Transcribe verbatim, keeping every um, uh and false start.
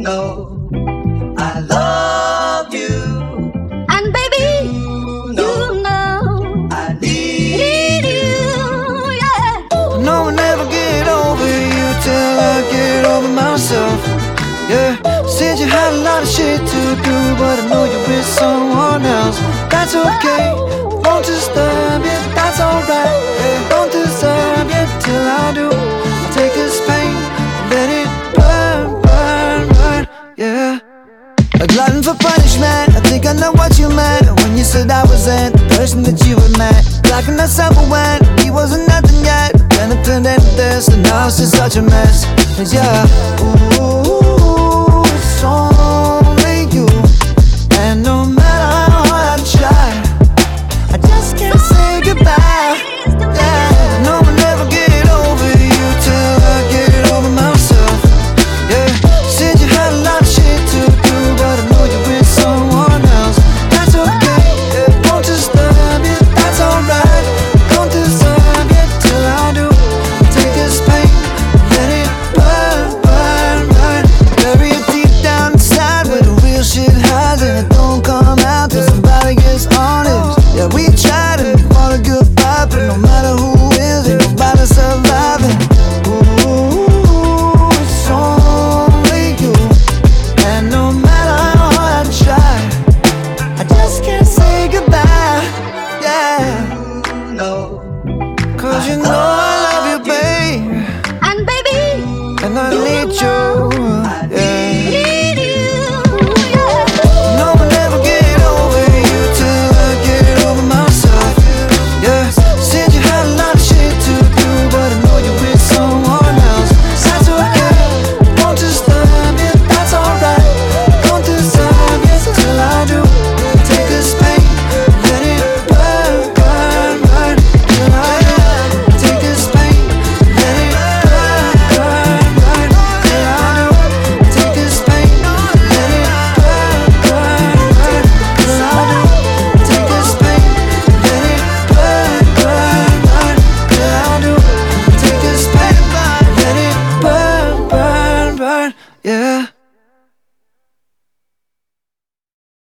know I love you, And baby, you you know know I need need you, yeah. No, I'll never get over you till I get over myself. Yeah, said you had a lot of shit to do, but I know you're with someone else. That's okay, won't disturb you, that's alright. Yeah, don't deserve you till I do. I'll take this pain and let it burn, burn, burn, yeah. A glutton for punishment, I think I know what you meant when you said I wasn't the person that you had met. Blocking myself when he wasn't nothing yet. Then it turned into this, and now it's just such a mess. And yeah, ooh, it's only you. And no matter how hard I try, I just can't say goodbye. Yeah, no, I'll never get over you till I get over myself. Yeah, said you had a lot of shit to do, but I know you're with someone else. That's okay, yeah, won't disturb you, that's alright. Don't deserve you till I do. Take this pain, let it burn, burn, burn. Bury it deep down inside where the real shit hides, and it don't come out till somebody gets honest. Yeah, we try to want a good vibe, but no matter who is, ain't nobody surviving. Ooh, it's only you. And no matter how hard I try, I just can't say goodbye. Yeah, know. cause you know I love you, babe, And baby, and I need you. Yeah. need you, yeah. No, I'll never get over you till I get over myself. Yeah, said you had a lot of shit to do, but I know you're with someone else. That's okay, won't disturb you, that's alright. Don't deserve you till I do. Take this pain, let it burn, burn, burn. Till I do. Take this pain, let it burn, burn, burn. Till I do. Take this pain, let it burn, burn, burn. Till I do. Take this pain, let it burn, burn, burn. Till I do. Take this pain, let it burn, burn, burn. Yeah.